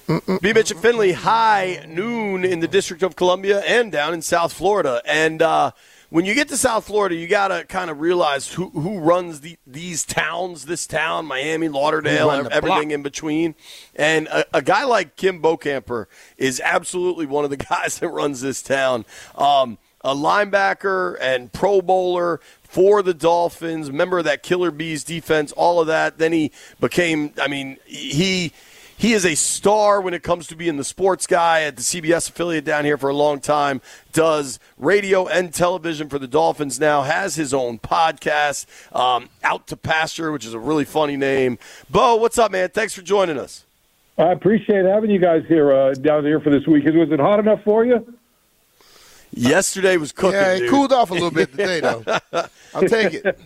B-Mitch and Finley, high noon in the District of Columbia and down in South Florida. And when you get to South Florida, you got to kind of realize who runs these towns, this town, Miami, Lauderdale, everything in between. And a guy like Kim Bokamper is absolutely one of the guys that runs this town. A linebacker and Pro Bowler for the Dolphins, member of that Killer Bees defense, all of that. Then he became, he is a star when it comes to being the sports guy at the CBS affiliate down here for a long time, does radio and television for the Dolphins now, has his own podcast, Out to Pasture, which is a really funny name. Bo, what's up, man? Thanks for joining us. I appreciate having you guys here down here for this weekend. Was it hot enough for you? Yesterday was cooking, Yeah, it dude. cooled off a little bit today, though. I'll take it.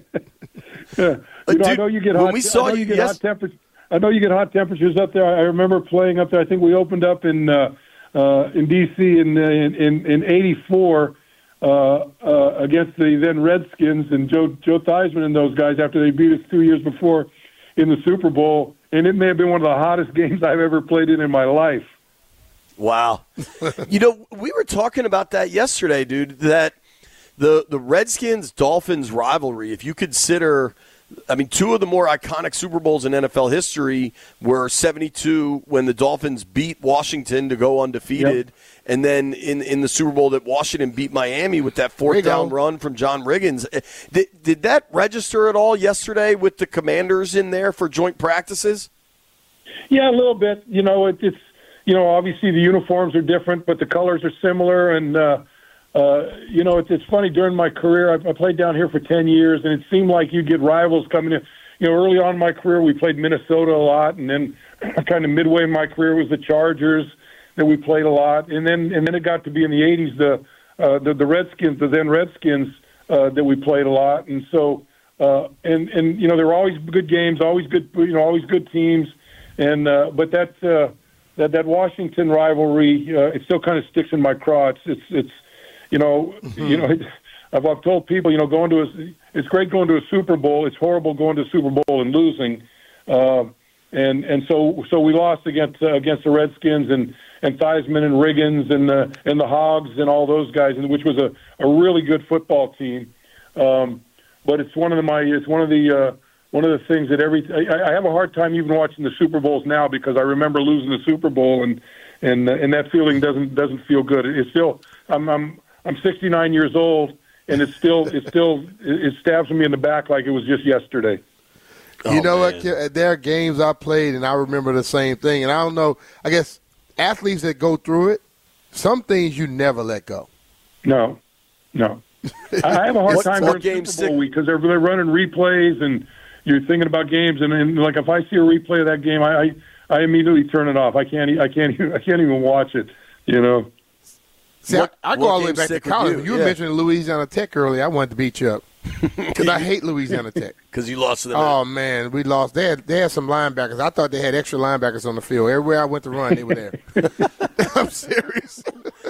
I know you get hot. I know you get hot temperatures up there. I remember playing up there. I think we opened up in D.C. in '84 against the then Redskins and Joe Theismann and those guys after they beat us 2 years before in the Super Bowl. And it may have been one of the hottest games I've ever played in my life. Wow. We were talking about that yesterday, dude, that the Redskins-Dolphins rivalry, if you consider, two of the more iconic Super Bowls in NFL history were 72 when the Dolphins beat Washington to go undefeated, yep. And then in the Super Bowl that Washington beat Miami with that fourth down run from John Riggins. Did that register at all yesterday with the Commanders in there for joint practices? Yeah, a little bit. It's obviously the uniforms are different, but the colors are similar. And, it's funny. During my career, I played down here for 10 years, and it seemed like you get rivals coming in. Early on in my career, we played Minnesota a lot, and then kind of midway in my career was the Chargers that we played a lot. And then it got to be in the 80s, the Redskins, the then Redskins that we played a lot. And so, there were always good games, always good teams. And but that Washington rivalry, it still kind of sticks in my craw. I've told people, it's great going to a Super Bowl. It's horrible going to a Super Bowl and losing. And so we lost against the Redskins and Theismann and Riggins and the Hogs and all those guys, which was a really good football team. But it's one of the things that I have a hard time even watching the Super Bowls now because I remember losing the Super Bowl and that feeling doesn't feel good. It's still I'm 69 years old and it stabs me in the back like it was just yesterday. What? There are games I played and I remember the same thing. And I don't know. I guess athletes that go through it, some things you never let go. No. I have a hard time during Super Bowl week because they're running replays and you're thinking about games, and like if I see a replay of that game, I immediately turn it off. I can't even watch it. See, I go all the way back to college. You were mentioning Louisiana Tech earlier. I wanted to beat you up because I hate Louisiana Tech. Because you lost to them. Oh man, we lost. They had some linebackers. I thought they had extra linebackers on the field. Everywhere I went to run, they were there. I'm serious.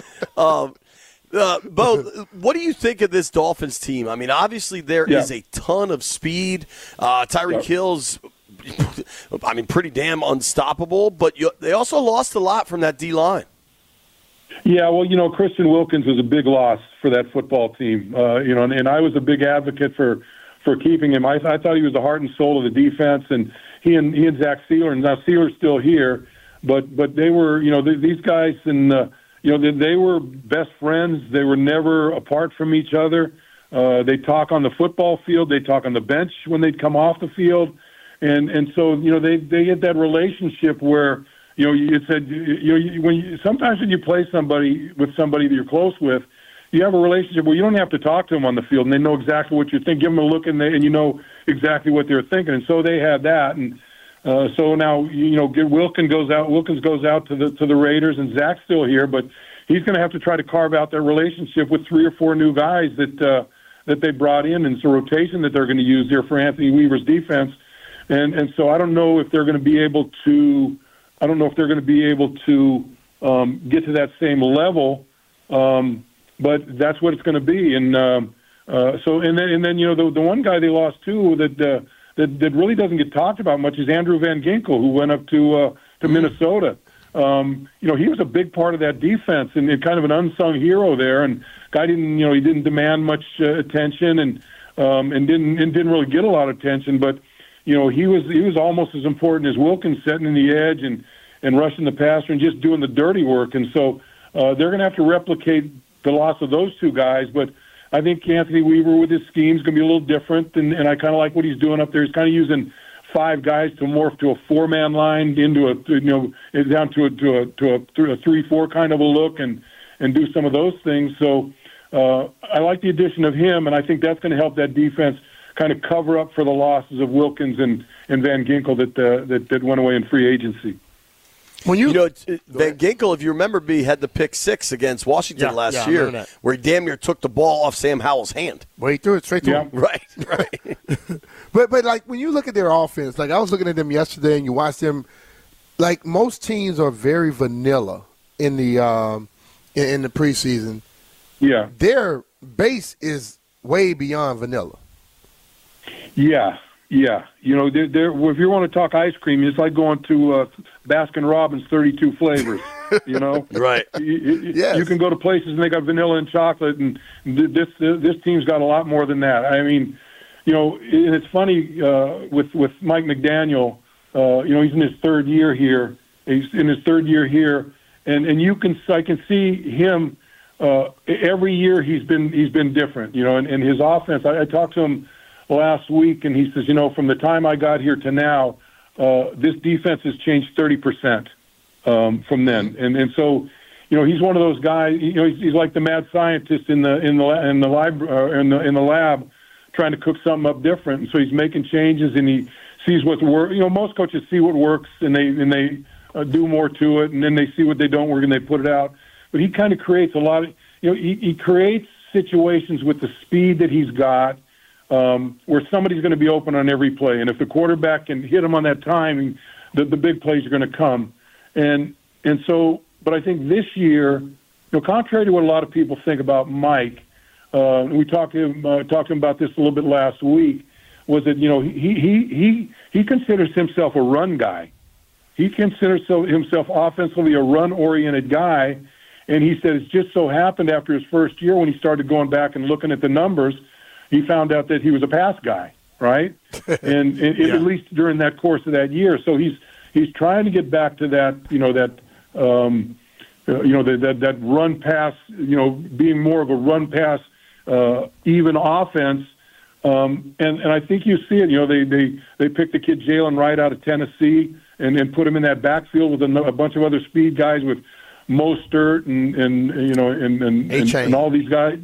Bo, what do you think of this Dolphins team? Obviously there is a ton of speed. Tyreek Hill's, pretty damn unstoppable, but they also lost a lot from that D-line. Yeah, well, Christian Wilkins was a big loss for that football team, and I was a big advocate for keeping him. I thought he was the heart and soul of the defense, and he and Zach Sealer, and now Sealer's still here, but they were, these guys and they were best friends. They were never apart from each other. They talk on the football field. They talk on the bench when they'd come off the field. And so, they get that relationship where, sometimes when you play with somebody that you're close with, you have a relationship where you don't have to talk to them on the field and they know exactly what you think. Give them a look and you know exactly what they're thinking. And so they had that. And, so now, Wilkins goes out to the Raiders, and Zach's still here, but he's going to have to try to carve out their relationship with 3 or 4 new guys that they brought in, and it's a rotation that they're going to use here for Anthony Weaver's defense. And so I don't know if they're going to be able to. I don't know if they're going to be able to get to that same level, but that's what it's going to be. And then the one guy they lost too that really doesn't get talked about much is Andrew Van Ginkel, who went up to Minnesota. he was a big part of that defense and kind of an unsung hero there. And guy didn't, he didn't demand much attention and didn't really get a lot of attention. But he was almost as important as Wilkins, setting in the edge and rushing the passer and just doing the dirty work. And so they're going to have to replicate the loss of those two guys. But I think Anthony Weaver with his scheme is going to be a little different, and I kind of like what he's doing up there. He's kind of using 5 guys to morph to a 4-man line into down to a 3-4 kind of a look and do some of those things. So I like the addition of him, and I think that's going to help that defense kind of cover up for the losses of Wilkins and Van Ginkel that went away in free agency. When Van Ginkel, if you remember, had the pick 6 against Washington last year, where he damn near took the ball off Sam Howell's hand. Well, he threw it straight to him. Right. but like when you look at their offense, like I was looking at them yesterday, and you watch them. Like most teams are very vanilla in the preseason. Yeah, their base is way beyond vanilla. Yeah. If you want to talk ice cream, it's like going to Baskin Robbins 32 flavors, Right. Yes. You can go to places and they got vanilla and chocolate, and this team's got a lot more than that. I mean, and it's funny with Mike McDaniel, he's in his 3rd year here. He's in his 3rd year here, and I can see him every year he's been different, and his offense. I talked to him last week, and he says, from the time I got here to now, this defense has changed 30% from then, and so, he's one of those guys. He's like the mad scientist in the lab, trying to cook something up different. And so he's making changes, and he sees what's work. Most coaches see what works, and they do more to it, and then they see what they don't work, and they put it out. But he kind of creates a lot of, he creates situations with the speed that he's got. Where somebody's going to be open on every play. And if the quarterback can hit him on that timing, the big plays are going to come. And so, but I think this year, contrary to what a lot of people think about Mike, we talked to him about this a little bit last week, was that, he considers himself a run guy. He considers himself offensively a run-oriented guy. And he said it's just so happened after his first year when he started going back and looking at the numbers, he found out that he was a pass guy, right? and at least during that course of that year. So he's trying to get back to that, that run pass, being more of a run pass, even offense. And I think you see it. They picked the kid Jalen Wright out of Tennessee and put him in that backfield with a bunch of other speed guys with Mostert and all these guys.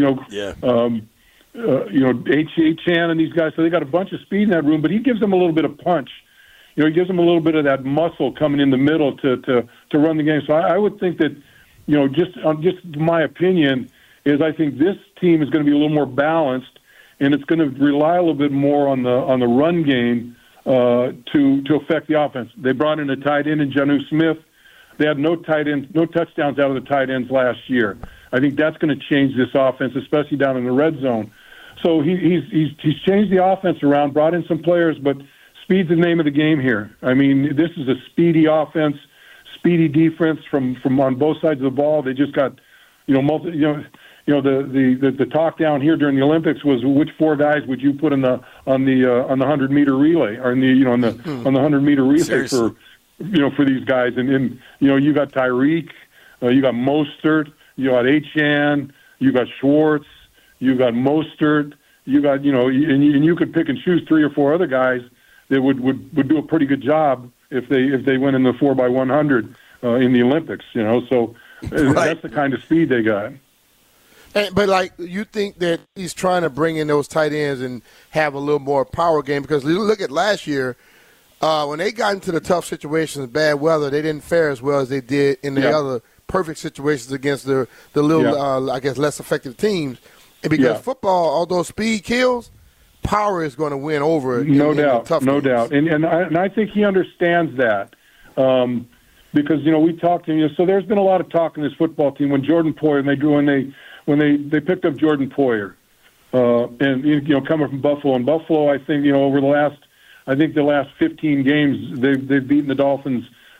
H.Chan and these guys, so they got a bunch of speed in that room, but he gives them a little bit of punch. He gives them a little bit of that muscle coming in the middle to run the game. So I would think that, just my opinion is I think this team is going to be a little more balanced, and it's going to rely a little bit more on the run game to affect the offense. They brought in a tight end in Jonnu Smith. They had no touchdowns out of the tight ends last year. I think that's going to change this offense, especially down in the red zone. So he's changed the offense around, brought in some players, but speed's the name of the game here. I mean, this is a speedy offense, speedy defense from on both sides of the ball. They just got, the talk down here during the Olympics was which 4 guys would you put on the 100-meter relay or on the 100-meter relay for these guys, and you got Tyreek, you got Mostert, you got H.Chan, you got Schwartz, you got Mostert, you got and you could pick and choose 3 or 4 other guys that would do a pretty good job if they went in the 4x100 in the Olympics. So that's the kind of speed they got. But you think that he's trying to bring in those tight ends and have a little more power game, because you look at last year. When they got into the tough situations, bad weather, they didn't fare as well as they did in the other perfect situations against the little, less effective teams. And because football, although speed kills, power is going to win over. No doubt. And I think he understands that because we talked to him. So there's been a lot of talk in this football team when Jordan Poyer when they picked up Jordan Poyer, and coming from Buffalo. And Buffalo, I think over the last 15 games, they've beaten the Dolphins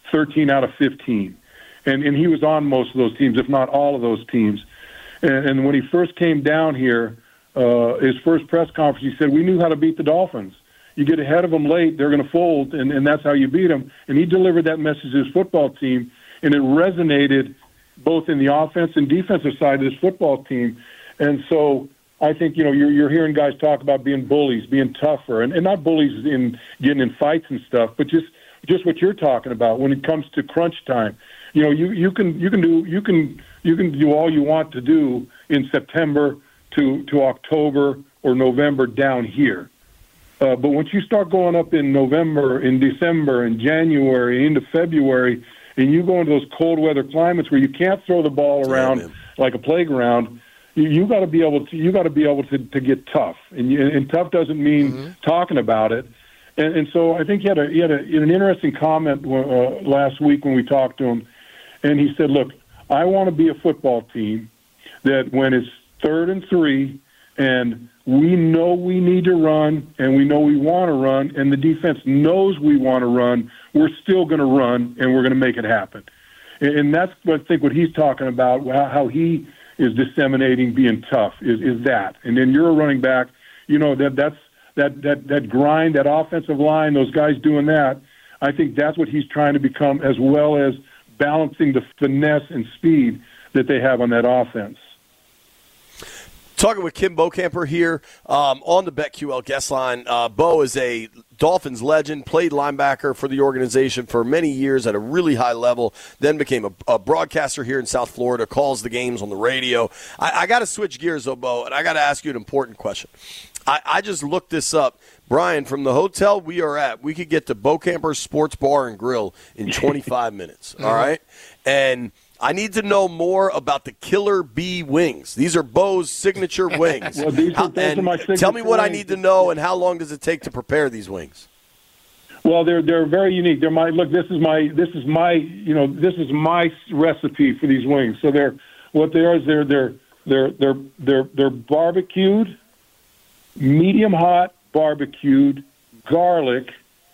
13 out of 15. And he was on most of those teams, if not all of those teams. And when he first came down here, his first press conference, he said, we knew how to beat the Dolphins. You get ahead of them late, they're going to fold, and that's how you beat them. And he delivered that message to his football team, and it resonated both in the offense and defensive side of this football team. And so I think, you're hearing guys talk about being bullies, being tougher, and not bullies in getting in fights and stuff, but just what you're talking about when it comes to crunch time. You can do all you want to do in September to October or November down here. But once you start going up in November, in December, in January, into February, and you go into those cold weather climates where you can't throw the ball around like a playground, you got to be able to get tough. And tough doesn't mean talking about it. And so I think he had an interesting comment last week when we talked to him, and he said, "Look, I want to be a football team that when it's 3rd and 3 and we know we need to run and we know we want to run and the defense knows we want to run, we're still going to run and we're going to make it happen." And that's what I think what he's talking about, how he is disseminating being tough is that. And then you're a running back, that grind, that offensive line, those guys doing that. I think that's what he's trying to become, as well as balancing the finesse and speed that they have on that offense. Talking with Kim Bokamper here on the BetQL guest line. Bo is a Dolphins legend, played linebacker for the organization for many years at a really high level, then became a broadcaster here in South Florida, calls the games on the radio. I got to switch gears, though, Bo, and I got to ask you an important question. I just looked this up. Brian, from the hotel we are at, we could get to Bokamper's Sports Bar and Grill in 25 minutes, all right? And I need to know more about the Killer Bee wings. These are Bo's signature wings. Well, those are my signature tell me what I wings. need to know, and how long does it take to prepare these wings? Well, they're very unique. They're my look. This is my recipe for these wings. So they're barbecued, medium hot barbecued, garlic,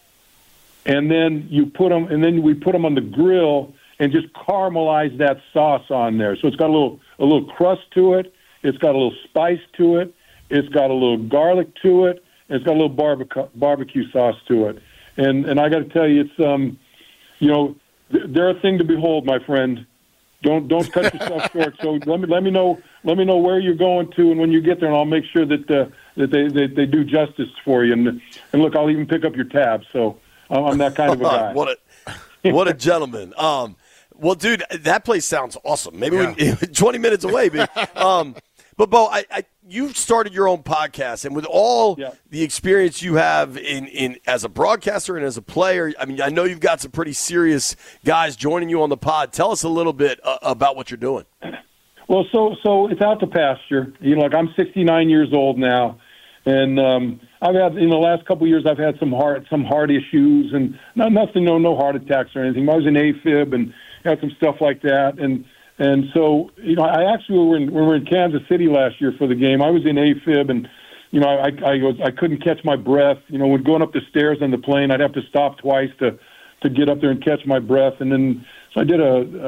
and then we put them on the grill and just caramelize that sauce on there. So it's got a little crust to it. It's got a little spice to it. It's got a little garlic to it. And it's got a little barbecue sauce to it. And I got to tell you, it's they're a thing to behold, my friend. Don't cut yourself short. So let me know where you're going to, and when you get there, and I'll make sure that they do justice for you. And look, I'll even pick up your tab. So I'm that kind of a guy. What a gentleman. Well, dude, that place sounds awesome. Maybe 20 minutes away. But Bo, you started your own podcast, and with all the experience you have in as a broadcaster and as a player, I mean, I know you've got some pretty serious guys joining you on the pod. Tell us a little bit about what you're doing. Well, so it's out to pasture. I'm 69 years old now, and I've had in the last couple of years I've had some heart issues, and no heart attacks or anything. I was in AFib and had some stuff like that, and so I actually when we were in Kansas City last year for the game, I was in AFib, and I couldn't catch my breath. When going up the stairs on the plane, I'd have to stop twice to get up there and catch my breath, and then so I did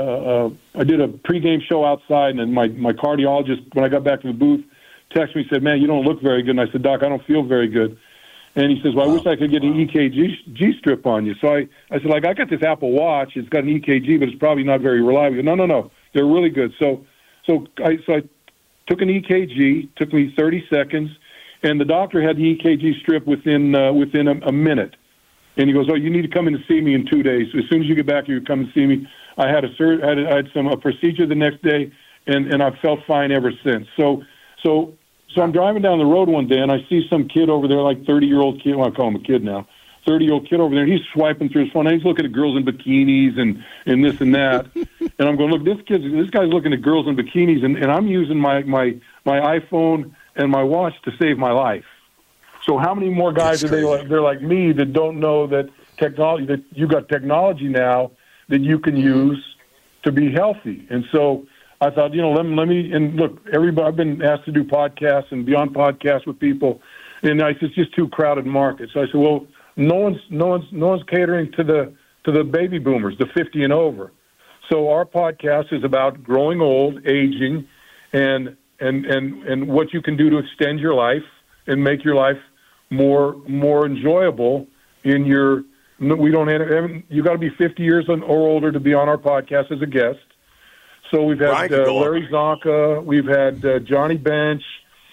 a pregame show outside, and then my cardiologist, when I got back to the booth, texted me, said, "Man, you don't look very good." And I said, "Doc, I don't feel very good." And he says, "Well, I wish I could get an EKG strip on you." So I said, "I got this Apple Watch. It's got an EKG, but it's probably not very reliable." No. They're really good. So I took an EKG. Took me 30 seconds, and the doctor had the EKG strip within a minute. And he goes, "Oh, you need to come in and see me in 2 days. So as soon as you get back, you come and see me." I had a procedure the next day, and I've felt fine ever since. So I'm driving down the road one day, and I see some kid over there, like 30-year-old kid. Well, I call him a kid now. 30-year-old kid over there, and he's swiping through his phone, and he's looking at girls in bikinis and this and that. And I'm going, look, this guy's looking at girls in bikinis, and I'm using my iPhone and my watch to save my life. So how many more guys they're like me that don't know that you got technology now that you can use to be healthy? And so I thought, let me, and look, everybody, I've been asked to do podcasts and be on podcasts with people, and it's just too crowded market. So I said, well, no one's catering to the baby boomers, the 50 and over. So our podcast is about growing old, aging, and what you can do to extend your life and make your life more enjoyable. You got to be 50 years or older to be on our podcast as a guest. So we've had Larry Zonka, we've had Johnny Bench,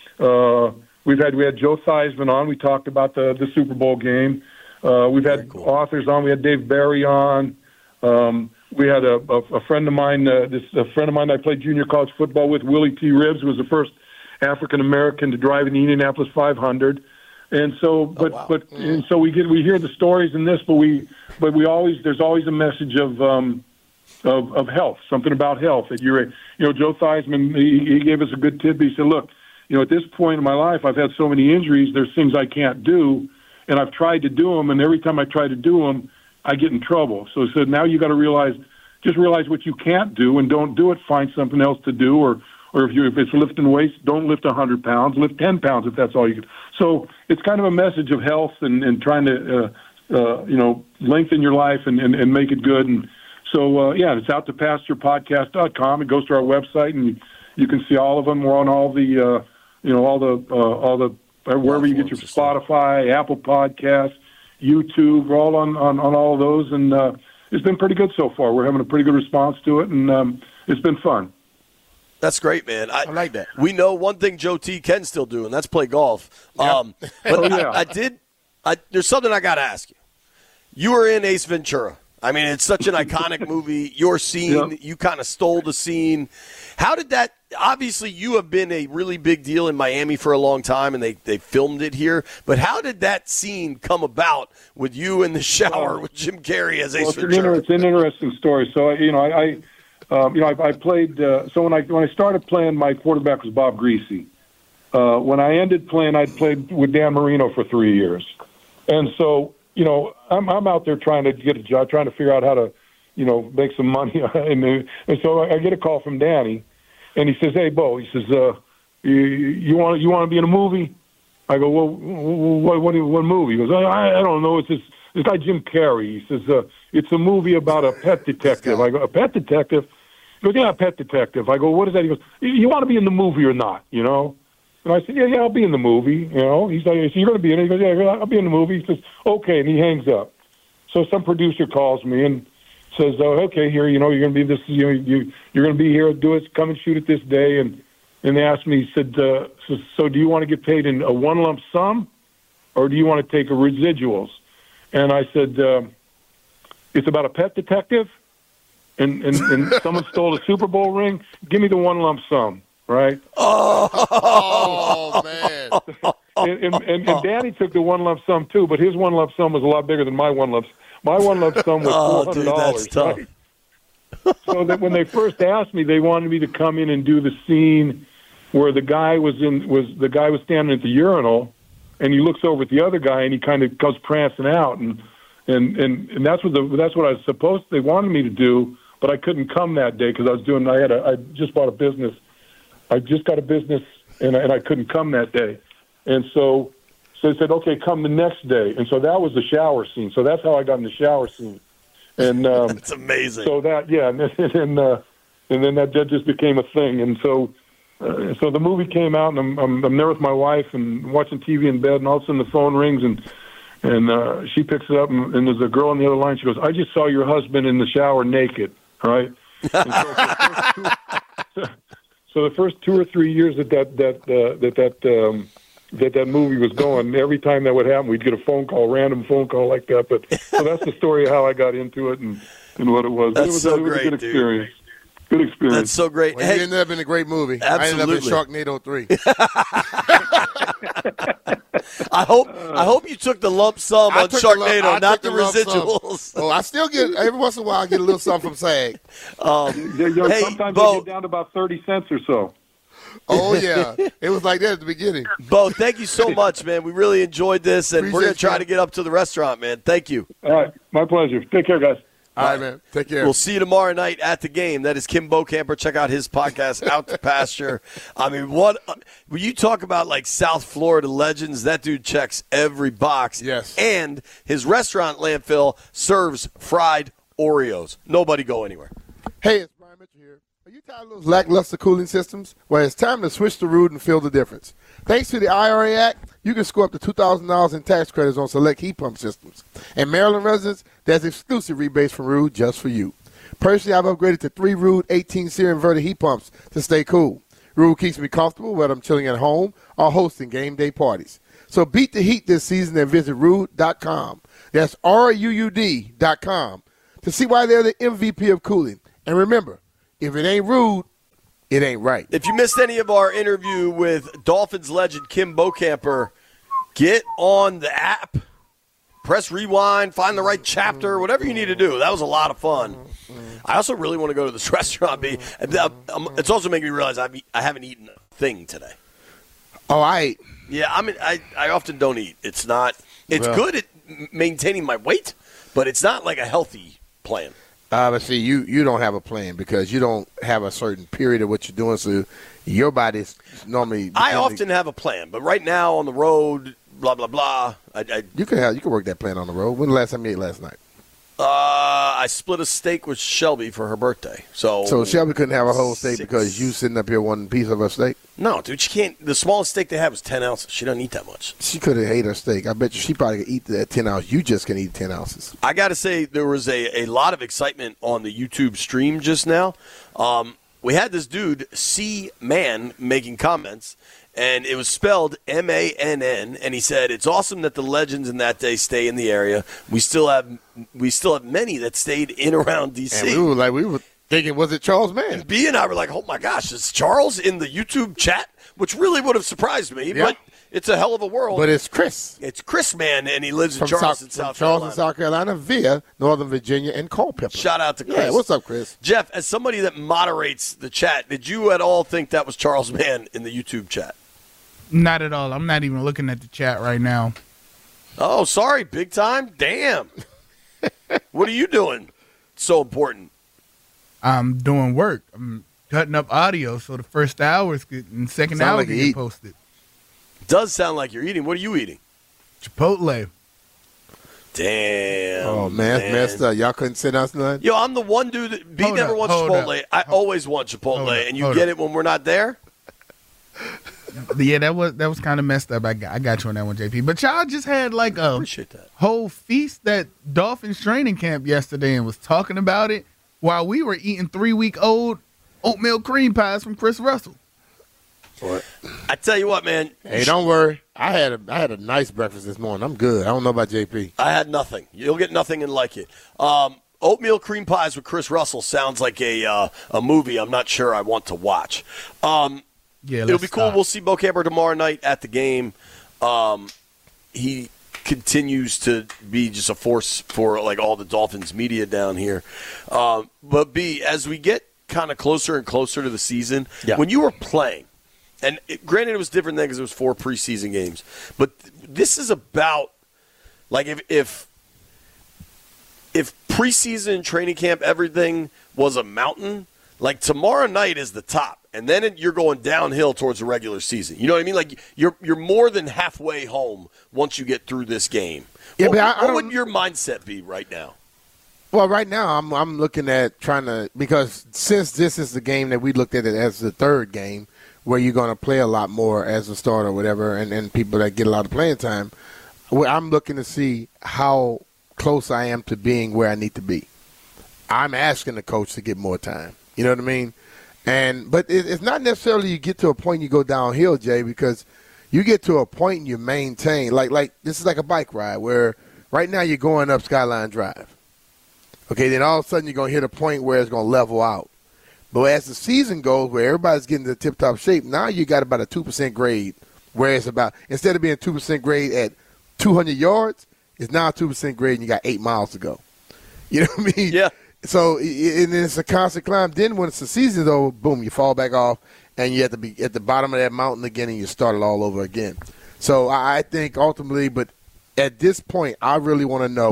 we had Joe Theismann on. We talked about the Super Bowl game. We've had authors on. We had Dave Barry on. We had a friend of mine. A friend of mine I played junior college football with, Willie T. Ribbs, who was the first African American to drive in the Indianapolis 500. And so, and so we hear the stories in this, but there's always a message of health, something about health that Joe Theismann, he gave us a good tip. He said, look, at this point in my life, I've had so many injuries. There's things I can't do, and I've tried to do them, and every time I try to do them, I get in trouble. So he said, now you got to realize what you can't do, and don't do it. Find something else to do, or if it's lifting weights, don't lift 100 pounds, lift 10 pounds if that's all you can. So it's kind of a message of health and trying to lengthen your life and make it good. And so it's out to pasturepodcast.com. It goes to our website, and you can see all of them. We're on all the wherever you get your Spotify, Apple Podcasts, YouTube. We're all on all of those, and it's been pretty good so far. We're having a pretty good response to it, and it's been fun. That's great, man. I like that. We know one thing Joe T can still do, and that's play golf. Yeah. There's something I got to ask you. You were in Ace Ventura. I mean, it's such an iconic movie. Your scene, you kind of stole the scene. How did that – obviously you have been a really big deal in Miami for a long time, and they filmed it here. But how did that scene come about with you in the shower with Jim Carrey as Ace Ventura? It's an interesting story. So, I played so when I started playing, my quarterback was Bob Greasy. When I ended playing, I'd played with Dan Marino for 3 years. And so, I'm out there trying to get a job, trying to figure out how to, make some money. and so I get a call from Danny, and he says, "Hey, Bo," he says, "You want to be in a movie?" I go, "Well, what movie?" He goes, "I don't know. It's this guy Jim Carrey." He says, "It's a movie about a pet detective." I go, "A pet detective?" He goes, "Yeah, a pet detective." I go, "What is that?" He goes, "You want to be in the movie or not?" And I said, yeah, I'll be in the movie. He's like, "So you're going to be in it?" He goes, "Yeah, I'll be in the movie." He says, "Okay," and he hangs up. So some producer calls me and says, "Okay, here, you're going to be this. You're going to be here. Do it. Come and shoot it this day." And they asked me, he said, "So do you want to get paid in a one lump sum, or do you want to take a residuals?" And I said, "It's about a pet detective, and someone stole a Super Bowl ring. Give me the one lump sum." Right? Oh man! and Danny took the one lump sum too, but his one lump sum was a lot bigger than my one lump. My one lump sum was $400. Right? So that when they first asked me, they wanted me to come in and do the scene where the guy was standing at the urinal, and he looks over at the other guy, and he kind of goes prancing out, and that's what I was supposed. They wanted me to do, but I couldn't come that day because I just bought a business. I just got a business, and I couldn't come that day. And so they said, "Okay, come the next day." And so that was the shower scene. So that's how I got in the shower scene. And that's amazing. So that, yeah, and then that just became a thing. And so the movie came out, and I'm there with my wife and watching TV in bed, and all of a sudden the phone rings, and she picks it up, and there's a girl on the other line. She goes, "I just saw your husband in the shower naked." Right? So the first 2 or 3 years that movie was going, every time that would happen, we'd get a random phone call like that. But so that's the story of how I got into it and what it was. That's it was a good experience. Good experience. That's so great. Well, it ended up in a great movie. Absolutely. I ended up in Sharknado 3. I hope you took the lump sum on Sharknado, not the residuals. Oh, I still get every once in a while. I get a little something from SAG. Hey, sometimes Bo, I get down to about 30 cents or so. Oh yeah, it was like that at the beginning. Bo, thank you so much, man. We really enjoyed this, and we're going to try to get up to the restaurant, man. Thank you. All right, my pleasure. Take care, guys. All right, man. Take care. We'll see you tomorrow night at the game. That is Kim Bocamper. Check out his podcast, Out to Pasture. I mean, when you talk about like South Florida legends, that dude checks every box. Yes. And his restaurant, Landfill, serves fried Oreos. Nobody go anywhere. Hey, it's Brian Mitchell here. Are you tired of those lackluster cooling systems? Well, it's time to switch to Ruud and feel the difference. Thanks to the IRA Act, you can score up to $2,000 in tax credits on select heat pump systems. And Maryland residents, there's exclusive rebates from Ruud just for you. Personally, I've upgraded to 3 Ruud 18-series inverter heat pumps to stay cool. Ruud keeps me comfortable whether I'm chilling at home or hosting game day parties. So beat the heat this season and visit Ruud.com. That's RUUD.com to see why they're the MVP of cooling. And remember, if it ain't Ruud, it ain't right. If you missed any of our interview with Dolphins legend Kim Bocamper, get on the app, press rewind, find the right chapter, whatever you need to do. That was a lot of fun. I also really want to go to this restaurant. It's also making me realize I haven't eaten a thing today. Oh, I ate. Yeah, I mean, I often don't eat. It's good at maintaining my weight, but it's not like a healthy plan. But see, you don't have a plan because you don't have a certain period of what you're doing, so your body's normally. I often have a plan, but right now on the road, blah blah blah. You can work that plan on the road. When the last time you ate last night? I split a steak with Shelby for her birthday. So Shelby couldn't have a whole steak because you sitting up here one piece of a steak? No, dude, she can't. The smallest steak they have was 10 ounces. She doesn't eat that much. She could have ate her steak. I bet you she probably could eat that 10 ounces. You just can eat 10 ounces. I got to say, there was a lot of excitement on the YouTube stream just now. We had this dude, C-Man, making comments, and it was spelled M-A-N-N, and he said, "It's awesome that the legends in that day stay in the area. We still have many that stayed in around D.C." And we were thinking, was it Charles Mann? And B and I were like, "Oh my gosh, is Charles in the YouTube chat?" Which really would have surprised me, but it's a hell of a world. But it's Chris. It's Chris Mann, and he lives in Charleston, South Carolina. South Carolina via Northern Virginia and Culpeper. Shout out to Chris. Yeah, what's up, Chris? Jeff, as somebody that moderates the chat, did you at all think that was Charles Mann in the YouTube chat? Not at all. I'm not even looking at the chat right now. Oh, sorry, big time? Damn. What are you doing? So important. I'm doing work. I'm cutting up audio so the first hour is good and second hour can get posted. Does sound like you're eating. What are you eating? Chipotle. Damn. Oh, man, that's messed up. Y'all couldn't sit down tonight? Yo, I'm the one dude that B never wants Chipotle. I always want Chipotle, and you get it when we're not there? Yeah, that was kind of messed up. I got you on that one, JP. But y'all just had like a appreciate that whole feast at Dolphins training camp yesterday and was talking about it while we were eating 3-week-old oatmeal cream pies from Chris Russell. What? I tell you what, man. Hey, don't worry. I had a nice breakfast this morning. I'm good. I don't know about JP. I had nothing. You'll get nothing and like it. Oatmeal cream pies with Chris Russell sounds like a movie I'm not sure I want to watch. Yeah, it'll be cool. We'll see Bocamper tomorrow night at the game. He continues to be just a force for like all the Dolphins media down here. But B, as we get kind of closer and closer to the season, when you were playing, and granted it was different then because it was 4 preseason games, but this is about like if preseason and training camp everything was a mountain, like tomorrow night is the top. And then you're going downhill towards the regular season. You know what I mean? Like you're more than halfway home once you get through this game. Yeah, what would your mindset be right now? Well, right now I'm looking at trying to, because since this is the game that we looked at it as the third game, where you're going to play a lot more as a starter or whatever, and people that get a lot of playing time, I'm looking to see how close I am to being where I need to be. I'm asking the coach to get more time. You know what I mean? But it's not necessarily you get to a point you go downhill, Jay, because you get to a point and you maintain. Like this is like a bike ride where right now you're going up Skyline Drive. Okay, then all of a sudden you're going to hit a point where it's going to level out. But as the season goes, where everybody's getting to tip-top shape, now you got about a 2% grade, where it's about, instead of being 2% grade at 200 yards, it's now 2% grade and you got 8 miles to go. You know what I mean? Yeah. So and it's a constant climb. Then when it's the season's over, boom, you fall back off, and you have to be at the bottom of that mountain again, and you start it all over again. So I think ultimately, but at this point, I really want to know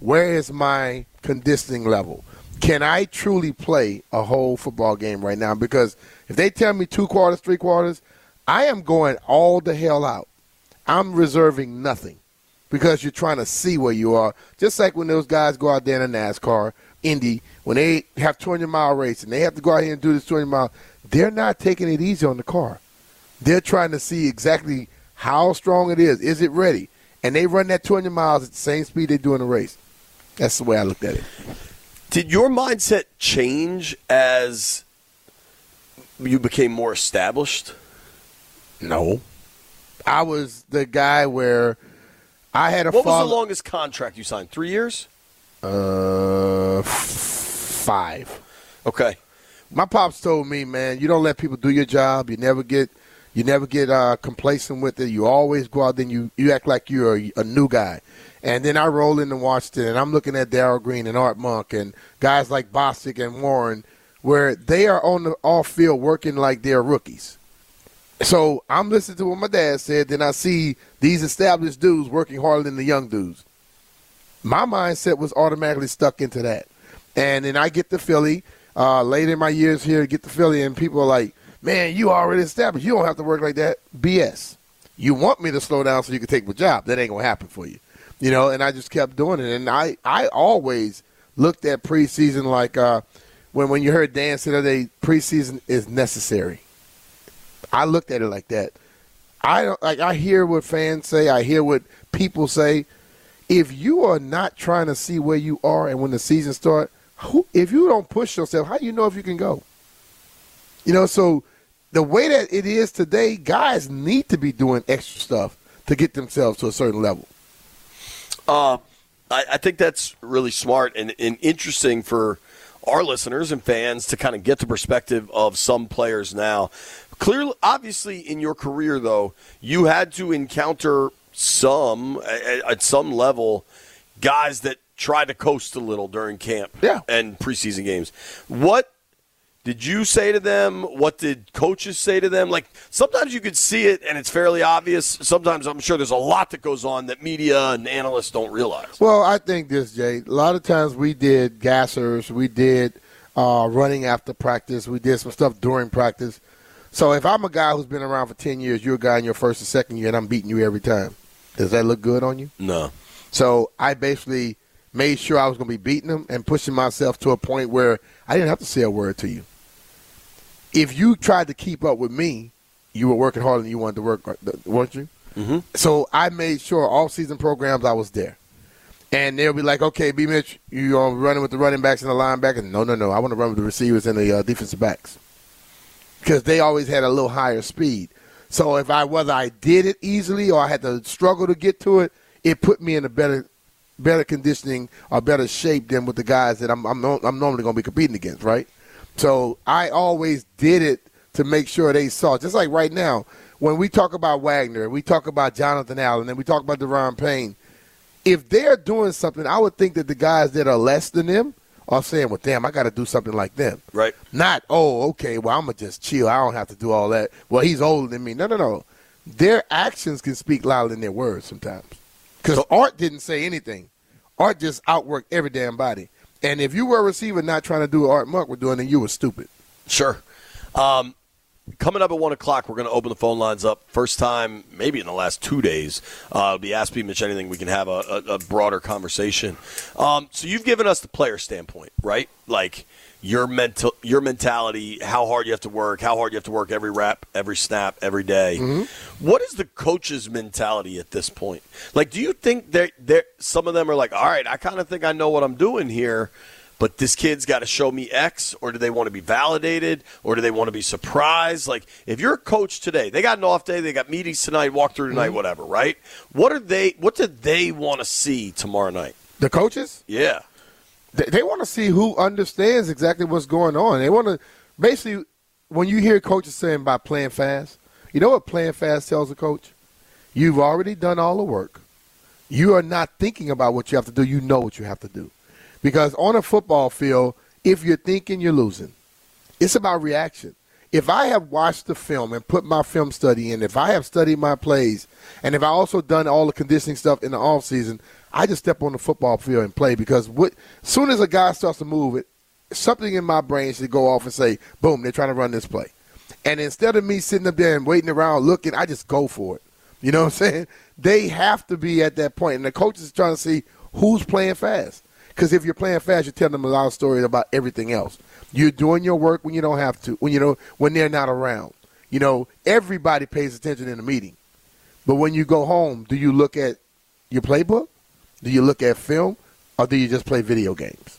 where is my conditioning level? Can I truly play a whole football game right now? Because if they tell me 2 quarters, 3 quarters, I am going all the hell out. I'm reserving nothing because you're trying to see where you are. Just like when those guys go out there in a NASCAR, Indy, when they have 200-mile race and they have to go out here and do this 200-mile, they're not taking it easy on the car. They're trying to see exactly how strong it is. Is it ready? And they run that 200 miles at the same speed they do in a race. That's the way I looked at it. Did your mindset change as you became more established? No. I was the guy where I had a What was the longest contract you signed? 3 years? 5. Okay. My pops told me, man, you don't let people do your job. You never get complacent with it. You always go out there and you act like you're a new guy. And then I roll into Washington, and I'm looking at Darrell Green and Art Monk and guys like Bostic and Warren, where they are on the off field working like they're rookies. So I'm listening to what my dad said, then I see these established dudes working harder than the young dudes. My mindset was automatically stuck into that. And then I get to Philly, later in my years here, get to Philly, and people are like, man, you already established. You don't have to work like that. BS. You want me to slow down so you can take my job. That ain't going to happen for you. You know, and I just kept doing it. And I always looked at preseason like when you heard Dan say that preseason is necessary. I looked at it like that. I hear what fans say. I hear what people say. If you are not trying to see where you are and when the season starts, if you don't push yourself, how do you know if you can go? You know, so the way that it is today, guys need to be doing extra stuff to get themselves to a certain level. I think that's really smart and interesting for our listeners and fans to kind of get the perspective of some players now. Clearly, obviously, in your career, though, you had to encounter at some level, guys that try to coast a little during camp and preseason games. What did you say to them? What did coaches say to them? Like, sometimes you could see it and it's fairly obvious. Sometimes I'm sure there's a lot that goes on that media and analysts don't realize. Well, I think this, Jay. A lot of times we did gassers. We did running after practice. We did some stuff during practice. So if I'm a guy who's been around for 10 years, you're a guy in your first or second year, and I'm beating you every time. Does that look good on you? No. So I basically made sure I was going to be beating them and pushing myself to a point where I didn't have to say a word to you. If you tried to keep up with me, you were working harder than you wanted to work, weren't you? Mm-hmm. So I made sure all-season programs I was there. And they'll be like, okay, B. Mitch, you're running with the running backs and the linebackers. No. I want to run with the receivers and the defensive backs because they always had a little higher speed. So whether I did it easily or I had to struggle to get to it, it put me in a better conditioning or better shape than with the guys that I'm normally going to be competing against, right? So I always did it to make sure they saw. Just like right now, when we talk about Wagner, we talk about Jonathan Allen, and we talk about Deron Payne, if they're doing something, I would think that the guys that are less than them are saying, well, damn, I got to do something like them. Right. Not, oh, okay, well, I'm going to just chill. I don't have to do all that. Well, he's older than me. No. Their actions can speak louder than their words sometimes. Because Art didn't say anything. Art just outworked every damn body. And if you were a receiver not trying to do what Art Monk were doing, then you were stupid. Sure. Coming up at 1 o'clock, we're going to open the phone lines up. First time, maybe in the last 2 days. It'll be Ask B. Mitch Anything. We can have a broader conversation. So you've given us the player standpoint, right? Like your mentality, how hard you have to work every rep, every snap, every day. Mm-hmm. What is the coach's mentality at this point? Like, do you think some of them are like, all right, I kind of think I know what I'm doing here, but this kid's got to show me X, or do they want to be validated, or do they want to be surprised? Like, if you're a coach today, they got an off day, they got meetings tonight, walk through tonight, whatever, right? What do they want to see tomorrow night? The coaches? Yeah. They want to see who understands exactly what's going on. They want to – basically, when you hear coaches saying by playing fast, you know what playing fast tells a coach? You've already done all the work. You are not thinking about what you have to do. You know what you have to do. Because on a football field, if you're thinking, you're losing. It's about reaction. If I have watched the film and put my film study in, if I have studied my plays, and if I also done all the conditioning stuff in the offseason, I just step on the football field and play because as soon as a guy starts to move, something in my brain should go off and say, boom, they're trying to run this play. And instead of me sitting up there and waiting around looking, I just go for it. You know what I'm saying? They have to be at that point. And the coach is trying to see who's playing fast. Because if you're playing fast, you're telling them a lot of stories about everything else. You're doing your work when you don't have to, when they're not around. Everybody pays attention in a meeting. But when you go home, do you look at your playbook? Do you look at film? Or do you just play video games?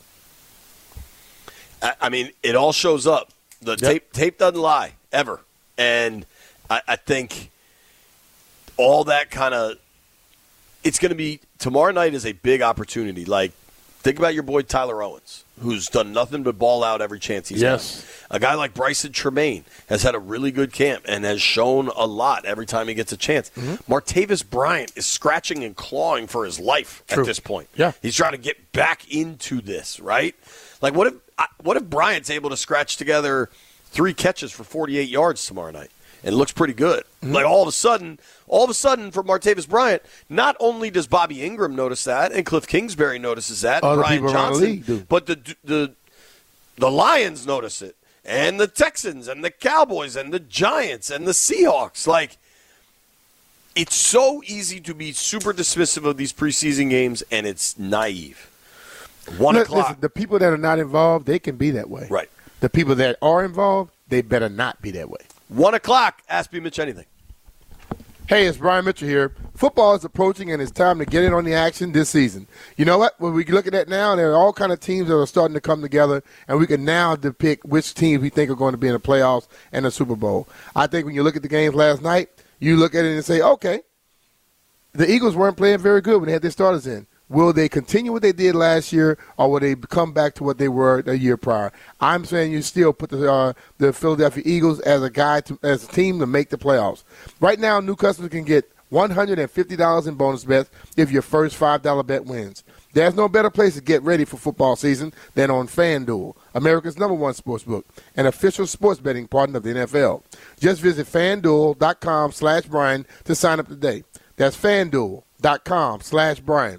I mean, it all shows up. The tape doesn't lie, ever. And I think all that kind of – it's going to be – tomorrow night is a big opportunity. Like, think about your boy Tyler Owens, who's done nothing but ball out every chance he's had. A guy like Bryson Tremaine has had a really good camp and has shown a lot every time he gets a chance. Martavis Bryant is scratching and clawing for his life at this point. Yeah. He's trying to get back into this, right? Like, what if Bryant's able to scratch together 3 catches for 48 yards tomorrow night and looks pretty good? Like, all of a sudden, for Martavis Bryant, not only does Bobby Ingram notice that and Cliff Kingsbury notices that, Other Brian people around the Johnson, league do. but the Lions notice it, and the Texans and the Cowboys and the Giants and the Seahawks. Like, it's so easy to be super dismissive of these preseason games, and it's naive. 1 o'clock. Listen, the people that are not involved, they can be that way. Right. The people that are involved, they better not be that way. 1 o'clock. Ask me, Mitch, anything. Hey, it's Brian Mitchell here. Football is approaching, and it's time to get in on the action this season. You know what? When we look at that now, there are all kind of teams that are starting to come together, and we can now depict which teams we think are going to be in the playoffs and the Super Bowl. I think when you look at the games last night, you look at it and say, okay, the Eagles weren't playing very good when they had their starters in. Will they continue what they did last year, or will they come back to what they were the year prior? I'm saying you still put the Philadelphia Eagles as a team to make the playoffs. Right now, new customers can get $150 in bonus bets if your first $5 bet wins. There's no better place to get ready for football season than on FanDuel, America's #1 sportsbook, an official sports betting partner of the NFL. Just visit FanDuel.com/Brian to sign up today. That's FanDuel.com/Brian.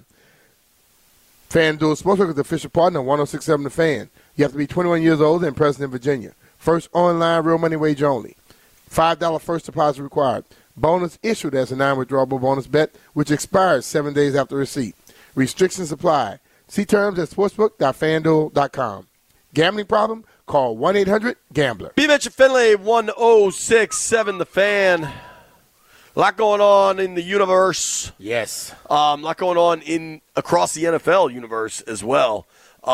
FanDuel Sportsbook is the official partner of 106.7 The Fan. You have to be 21 years old and present in Virginia. First online real money wager only. $5 first deposit required. Bonus issued as a non-withdrawable bonus bet, which expires 7 days after receipt. Restrictions apply. See terms at sportsbook.fanduel.com. Gambling problem? Call 1-800-GAMBLER. B. Mitch and Finlay, 106.7 The Fan. A lot going on in the universe. Yes. A lot going on across the NFL universe as well.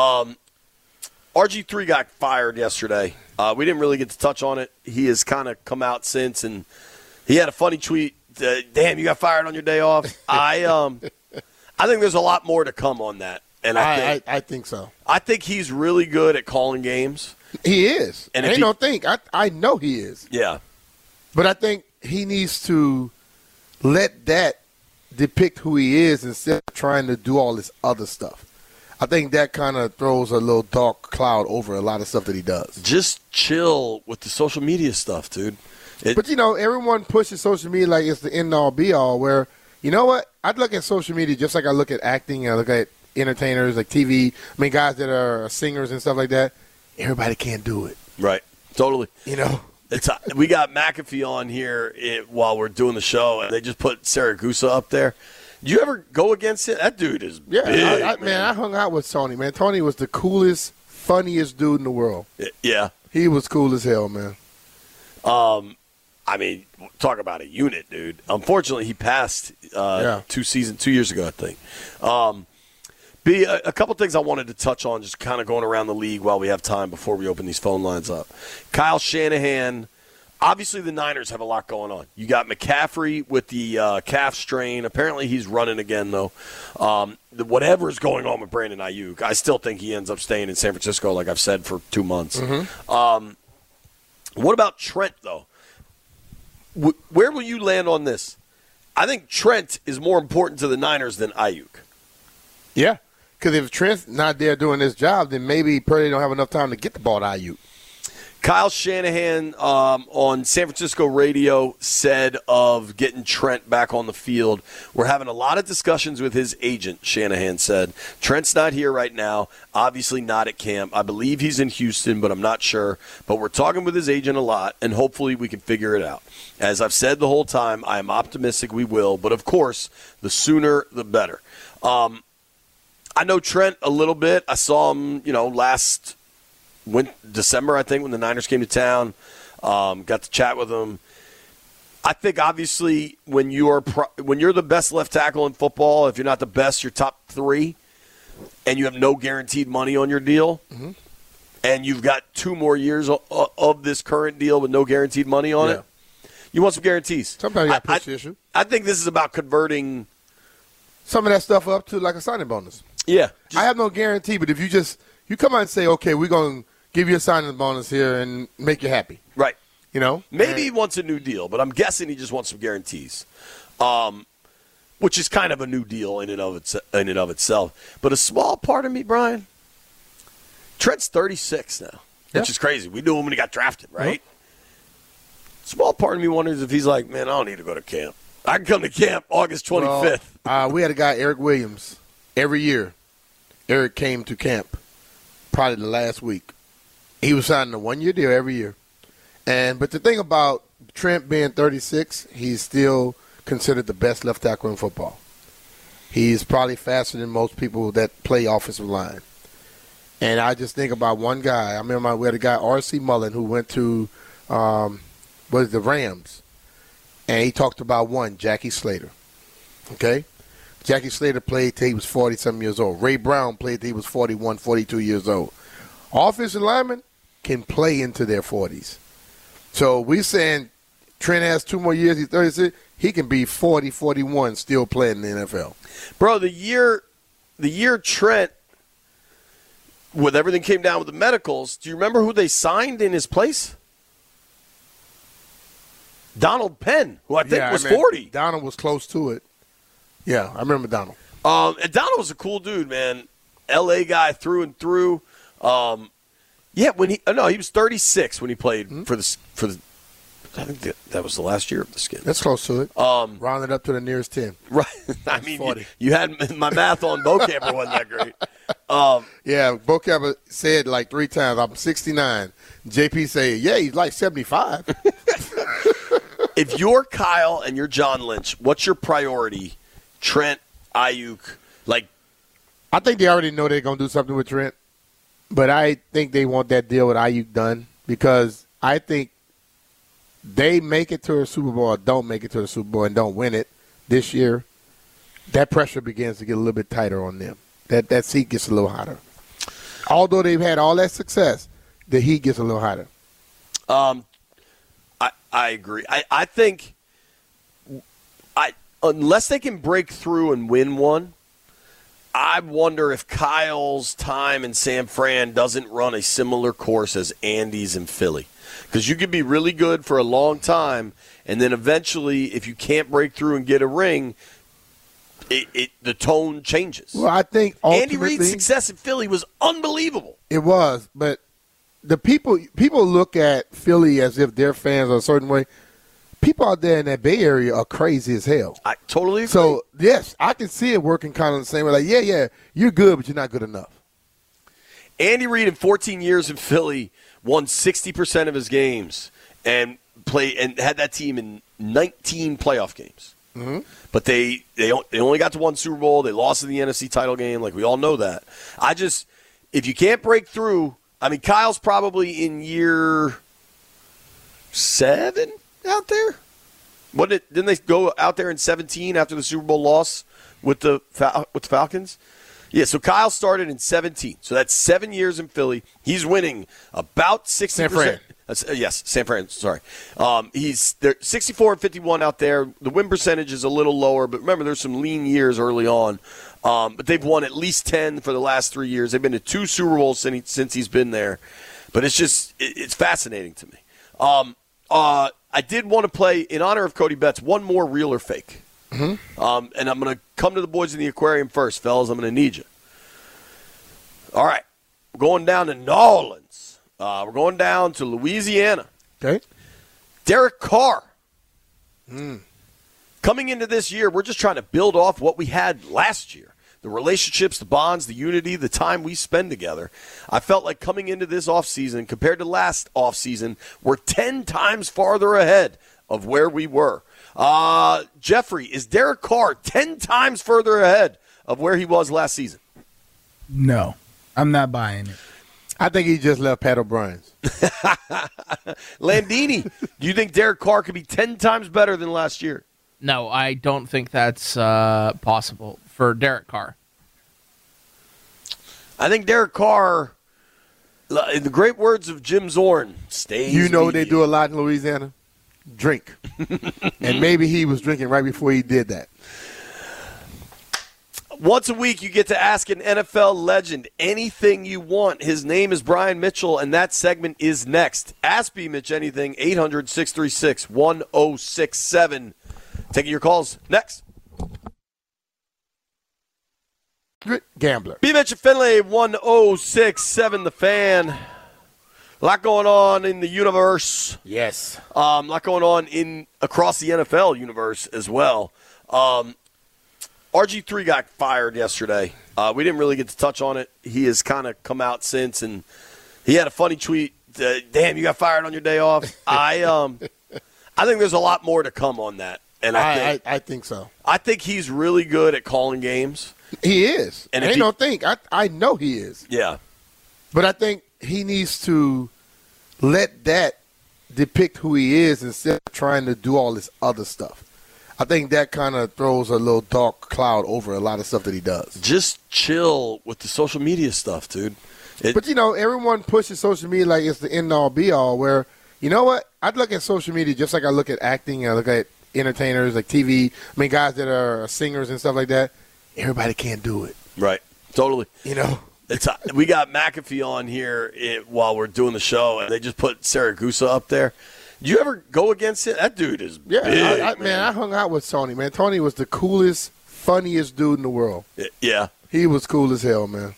RG3 got fired yesterday. We didn't really get to touch on it. He has kind of come out since, and he had a funny tweet. Damn, you got fired on your day off. I think there's a lot more to come on that. And I think so. I think he's really good at calling games. He is. And I don't think. I know he is. Yeah. But I think he needs to let that depict who he is instead of trying to do all this other stuff. I think that kind of throws a little dark cloud over a lot of stuff that he does. Just chill with the social media stuff, dude. But, everyone pushes social media like it's the end-all, be-all, where, you know what? I'd look at social media just like I look at acting, I look at entertainers like TV, guys that are singers and stuff like that. Everybody can't do it. Right. Totally. We got McAfee on here while we're doing the show, and they just put Saragusa up there. Do you ever go against it? That dude is big, man. I hung out with Tony, man. Tony was the coolest, funniest dude in the world. Yeah. He was cool as hell, man. Talk about a unit, dude. Unfortunately, he passed 2 years ago, I think. A couple things I wanted to touch on, just kind of going around the league while we have time before we open these phone lines up. Kyle Shanahan, obviously the Niners have a lot going on. You got McCaffrey with the calf strain. Apparently he's running again, though. Whatever is going on with Brandon Ayuk, I still think he ends up staying in San Francisco, like I've said, for 2 months. What about Trent, though? Where will you land on this? I think Trent is more important to the Niners than Ayuk. Yeah. Because if Trent's not there doing his job, then maybe Purdy don't have enough time to get the ball to Ayuk. Kyle Shanahan on San Francisco radio said of getting Trent back on the field, we're having a lot of discussions with his agent, Shanahan said. Trent's not here right now, obviously not at camp. I believe he's in Houston, but I'm not sure. But we're talking with his agent a lot, and hopefully we can figure it out. As I've said the whole time, I am optimistic we will, but of course, the sooner the better. I know Trent a little bit. I saw him, last December, I think, when the Niners came to town. Got to chat with him. I think, obviously, when you're the best left tackle in football, if you're not the best, you're top 3, and you have no guaranteed money on your deal, and you've got 2 more years of this current deal with no guaranteed money on it, you want some guarantees. Sometimes you got to push the issue. I think this is about converting some of that stuff up to like a signing bonus. Yeah. I have no guarantee, but if you come out and say, okay, we're going to give you a signing bonus here and make you happy. Right. Maybe he wants a new deal, but I'm guessing he just wants some guarantees, which is kind of a new deal in and of itself. But a small part of me, Brian, Trent's 36 now, which is crazy. We knew him when he got drafted, right? Small part of me wonders if he's like, man, I don't need to go to camp. I can come to camp August 25th. Well, we had a guy, Eric Williams, every year. Eric came to camp probably the last week. He was signing a 1-year deal every year. But the thing about Trent being 36, he's still considered the best left tackle in football. He's probably faster than most people that play offensive line. And I just think about one guy. I remember we had a guy, R.C. Mullen, who went to the Rams. And he talked about one, Jackie Slater. Okay? Jackie Slater played till he was 40-something years old. Ray Brown played till he was 41, 42 years old. Offensive linemen can play into their 40s. So we're saying Trent has 2 more years. He's 36. He can be 40, 41, still playing in the NFL. Bro, the year Trent, with everything came down with the medicals, do you remember who they signed in his place? Donald Penn, who I think was 40. Donald was close to it. Yeah, I remember Donald. And Donald was a cool dude, man. L.A. guy through and through. He was 36 when he played for the. I think that was the last year of the Skins. That's close to it. Round it up to the nearest 10. Right. I mean, 40. You had my math on Bo Camper wasn't that great. Bo Camper said like 3 times, I'm 69. JP said, yeah, he's like 75. If you're Kyle and you're John Lynch, what's your priority? Trent, Ayuk, I think they already know they're going to do something with Trent, but I think they want that deal with Ayuk done because I think they make it to a Super Bowl or don't make it to a Super Bowl and don't win it this year, that pressure begins to get a little bit tighter on them. That seat gets a little hotter. Although they've had all that success, the heat gets a little hotter. I agree. I think unless they can break through and win one, I wonder if Kyle's time in San Fran doesn't run a similar course as Andy's in Philly. Because you could be really good for a long time, and then eventually, if you can't break through and get a ring, the tone changes. Well, I think Andy Reid's success in Philly was unbelievable. It was, but the people look at Philly as if their fans are a certain way. People out there in that Bay Area are crazy as hell. I totally agree. So, yes, I can see it working kind of the same way. Like, yeah, you're good, but you're not good enough. Andy Reid in 14 years in Philly won 60% of his games and had that team in 19 playoff games. Mm-hmm. But they only got to one Super Bowl. They lost in the NFC title game. We all know that. If you can't break through, Kyle's probably in year 7 out there. Didn't they go out there in 17 after the Super Bowl loss with the Falcons? Yeah, so Kyle started in 17. So that's 7 years in Philly. He's winning about 60%. San Fran. Yes, San Fran, sorry. He's 64-51 out there. The win percentage is a little lower, but remember there's some lean years early on. But they've won at least 10 for the last 3 years. They've been to 2 Super Bowls since he's been there. But it's fascinating to me. I did want to play, in honor of Cody Betts, one more real or fake. Mm-hmm. And I'm going to come to the boys in the aquarium first, fellas. I'm going to need you. All right. We're going down to New Orleans. We're going down to Louisiana. Okay. Derek Carr. Coming into this year, we're just trying to build off what we had last year. The relationships, the bonds, the unity, the time we spend together. I felt like coming into this offseason compared to last offseason, we're 10 times farther ahead of where we were. Jeffrey, is Derek Carr 10 times further ahead of where he was last season? No, I'm not buying it. I think he just left Pat O'Brien's. Landini, do you think Derek Carr could be 10 times better than last year? No, I don't think that's possible for Derek Carr. I think Derek Carr, in the great words of Jim Zorn, stays. You know they do a lot in Louisiana? Drink. And maybe he was drinking right before he did that. Once a week, you get to ask an NFL legend anything you want. His name is Brian Mitchell, and that segment is next. Ask B. Mitch anything, 800-636-1067. Taking your calls next. Gambler. B. Mitch at Finlay, 1067, The Fan. A lot going on in the universe. Yes. A lot going on across the NFL universe as well. RG3 got fired yesterday. We didn't really get to touch on it. He has kind of come out since, and he had a funny tweet. Damn, you got fired on your day off. I think there's a lot more to come on that. And I think so. I think he's really good at calling games. He is. And ain't no think. I know he is. Yeah. But I think he needs to let that depict who he is instead of trying to do all this other stuff. I think that kind of throws a little dark cloud over a lot of stuff that he does. Just chill with the social media stuff, dude. But, everyone pushes social media like it's the end-all, be-all, where, you know what? I'd look at social media just like I look at acting, I look at entertainers, like TV. I mean, guys that are singers and stuff like that. Everybody can't do it. Right. Totally. It's we got McAfee on here while we're doing the show, and they just put Saragusa up there. Do you ever go against it? That dude is big, man. I hung out with Tony, man. Tony was the coolest, funniest dude in the world. Yeah. He was cool as hell, man.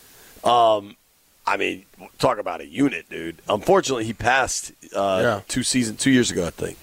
I mean, talk about a unit, dude. Unfortunately, he passed 2 years ago, I think.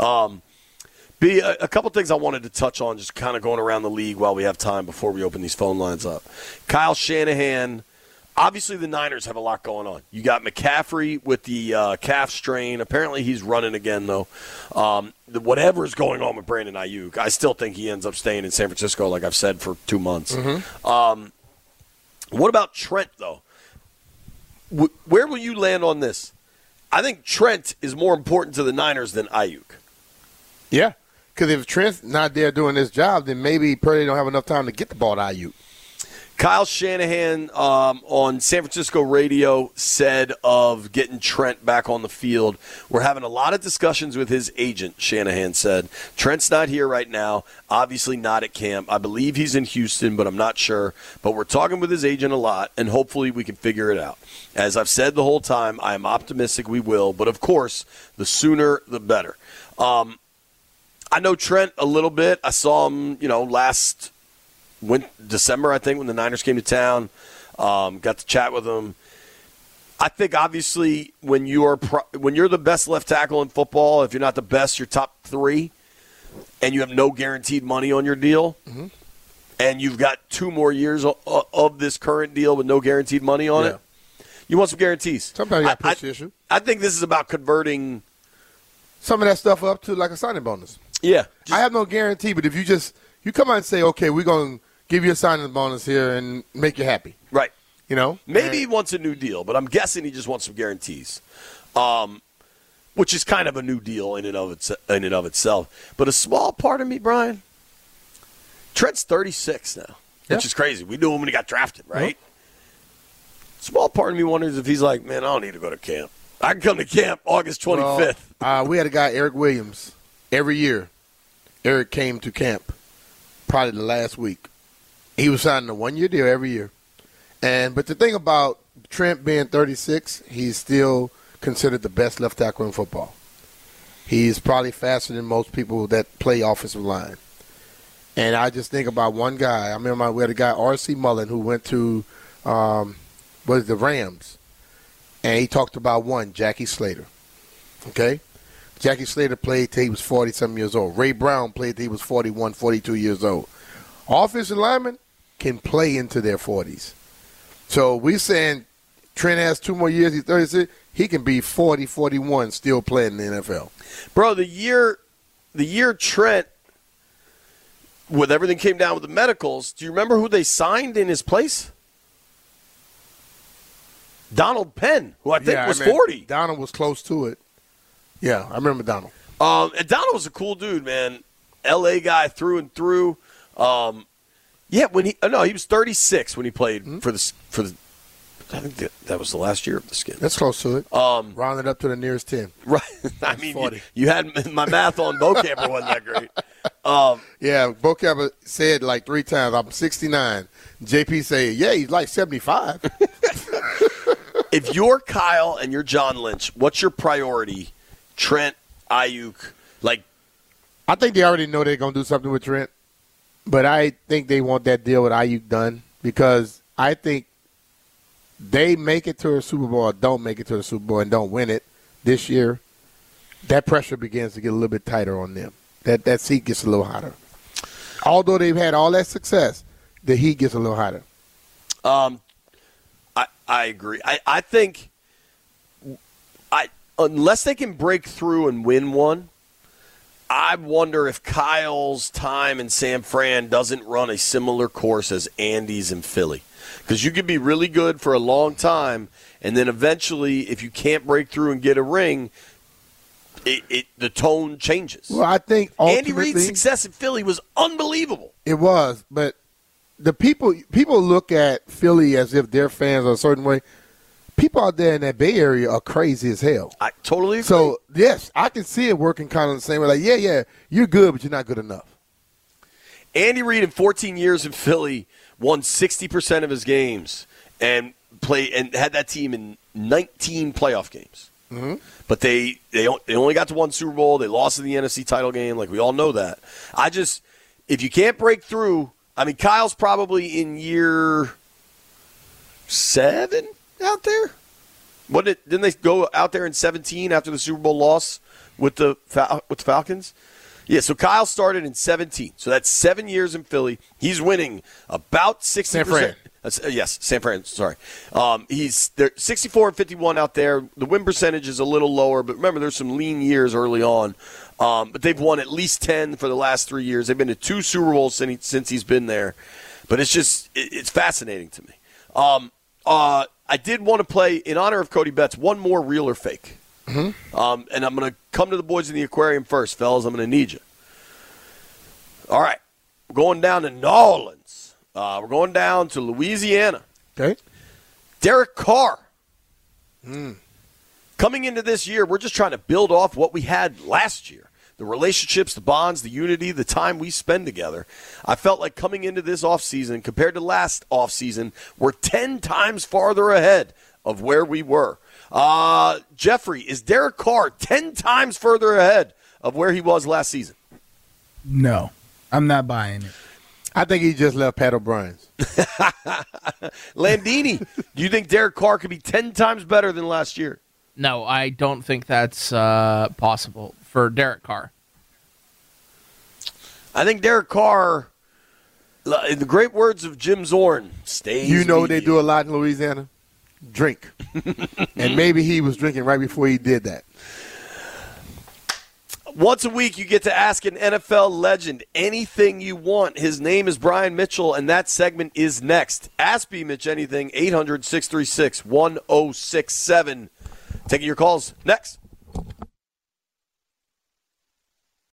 A couple things I wanted to touch on, just kind of going around the league while we have time before we open these phone lines up. Kyle Shanahan, obviously the Niners have a lot going on. You got McCaffrey with the calf strain. Apparently he's running again, though. Whatever is going on with Brandon Ayuk, I still think he ends up staying in San Francisco, like I've said, for 2 months. Mm-hmm. What about Trent, though? Where will you land on this? I think Trent is more important to the Niners than Ayuk. Yeah. Because if Trent's not there doing his job, then maybe Purdy don't have enough time to get the ball to Ayuk. Kyle Shanahan on San Francisco radio said of getting Trent back on the field, we're having a lot of discussions with his agent, Shanahan said. Trent's not here right now, obviously not at camp. I believe he's in Houston, but I'm not sure. But we're talking with his agent a lot, and hopefully we can figure it out. As I've said the whole time, I am optimistic we will, but of course, the sooner the better. I know Trent a little bit. I saw him, last December, I think, when the Niners came to town. Got to chat with him. I think, obviously, when you're the best left tackle in football, if you're not the best, you're top 3, and you have no guaranteed money on your deal, and you've got 2 more years of this current deal with no guaranteed money on it, you want some guarantees. Sometimes you got to push the issue. I think this is about converting some of that stuff up to like a signing bonus. Yeah. I have no guarantee, but if you come out and say, okay, we're going to give you a signing bonus here and make you happy. Right. Maybe he wants a new deal, but I'm guessing he just wants some guarantees, which is kind of a new deal in and of itself. But a small part of me, Brian, Trent's 36 now, which is crazy. We knew him when he got drafted, right? Small part of me wonders if he's like, man, I don't need to go to camp. I can come to camp August 25th. We had a guy, Eric Williams. Every year, Eric came to camp, probably the last week. He was signing a 1-year deal every year. But the thing about Trent being 36, he's still considered the best left tackle in football. He's probably faster than most people that play offensive line. And I just think about one guy. I remember we had a guy, R.C. Mullen, who went to the Rams. and he talked about one, Jackie Slater. Okay? Jackie Slater played till he was 40-something years old. Ray Brown played till he was 41, 42 years old. Offensive linemen can play into their 40s. So we're saying Trent has 2 more years. He's 36. He can be 40, 41 still playing in the NFL. Bro, the year Trent, with everything came down with the medicals, do you remember who they signed in his place? Donald Penn, who I think was 40. Donald was close to it. Yeah, I remember Donald. And Donald was a cool dude, man. L.A. guy through and through. He was 36 when he played for the. I think that was the last year of the Skins. That's close to it. Rounded up to the nearest 10. Right. I mean, 40. You had my math on Bocamper wasn't that great. Yeah, Bocamper said like 3 times, I'm 69. JP said, yeah, he's like 75. If you're Kyle and you're John Lynch, what's your priority? Trent, Ayuk, I think they already know they're going to do something with Trent, but I think they want that deal with Ayuk done because I think they make it to a Super Bowl or don't make it to the Super Bowl and don't win it this year, that pressure begins to get a little bit tighter on them. That seat gets a little hotter. Although they've had all that success, the heat gets a little hotter. I agree. I think unless they can break through and win one, I wonder if Kyle's time in San Fran doesn't run a similar course as Andy's in Philly. Because you could be really good for a long time, and then eventually, if you can't break through and get a ring, the tone changes. Well, I think Andy Reid's success in Philly was unbelievable. It was, but the people look at Philly as if their fans are a certain way. People out there in that Bay Area are crazy as hell. I totally agree. So, yes, I can see it working kind of the same way. Like, yeah, you're good, but you're not good enough. Andy Reid in 14 years in Philly won 60% of his games and had that team in 19 playoff games. Mm-hmm. But they only got to one Super Bowl. They lost in the NFC title game. Like, we all know that. If you can't break through, I mean, Kyle's probably in year 7 out there. Didn't they go out there in 17 after the Super Bowl loss with the Falcons? Yeah, so Kyle started in 17. So that's 7 years in Philly. He's winning about 60%. San Fran. Yes, San Fran, sorry. He's 64-51 out there. The win percentage is a little lower, but remember, there's some lean years early on. But they've won at least 10 for the last 3 years. They've been to 2 Super Bowls since he's been there. But it's fascinating to me. I did want to play, in honor of Cody Betts, one more real or fake. Mm-hmm. And I'm going to come to the boys in the aquarium first, fellas. I'm going to need you. All right. We're going down to New Orleans. We're going down to Louisiana. Okay. Derek Carr. Coming into this year, we're just trying to build off what we had last year. The relationships, the bonds, the unity, the time we spend together. I felt like coming into this offseason, compared to last offseason, we're 10 times farther ahead of where we were. Jeffrey, is Derek Carr 10 times further ahead of where he was last season? No, I'm not buying it. I think he just left Pat O'Brien's. Landini, do you think Derek Carr could be 10 times better than last year? No, I don't think that's possible for Derek Carr. I think Derek Carr, in the great words of Jim Zorn, stays. You know they do a lot in Louisiana? Drink. And maybe he was drinking right before he did that. Once a week, you get to ask an NFL legend anything you want. His name is Brian Mitchell, and that segment is next. Ask B. Mitch anything, 800-636-1067. Taking your calls next.